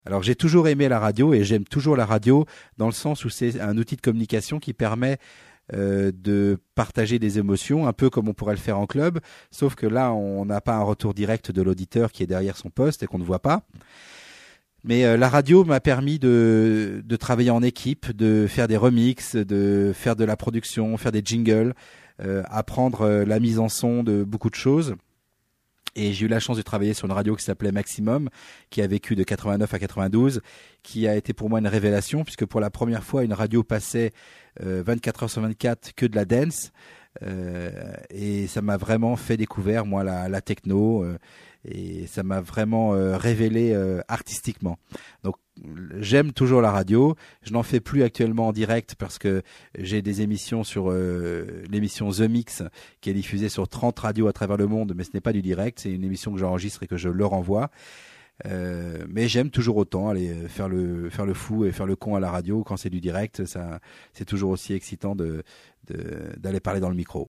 Alors j'ai toujours aimé la radio et j'aime toujours la radio dans le sens où c'est un outil de communication qui permet de partager des émotions, un peu comme on pourrait le faire en club, sauf que là on n'a pas un retour direct de l'auditeur qui est derrière son poste et qu'on ne voit pas. Mais la radio m'a permis de travailler en équipe, de faire des remixes, de faire de la production, faire des jingles, apprendre la mise en son de beaucoup de choses. Et j'ai eu la chance de travailler sur une radio qui s'appelait Maximum, qui a vécu de 89 à 92, qui a été pour moi une révélation, puisque pour la première fois, une radio passait 24 heures sur 24 que de la dance. Et ça m'a vraiment fait découvrir, moi, la techno. Et ça m'a vraiment révélé artistiquement. Donc j'aime toujours la radio. Je n'en fais plus actuellement en direct parce que j'ai des émissions sur l'émission The Mix qui est diffusée sur 30 radios à travers le monde, mais ce n'est pas du direct. C'est une émission que j'enregistre et que je leur envoie. Mais j'aime toujours autant aller faire le fou et faire le con à la radio quand c'est du direct. Ça, c'est toujours aussi excitant d'aller parler dans le micro.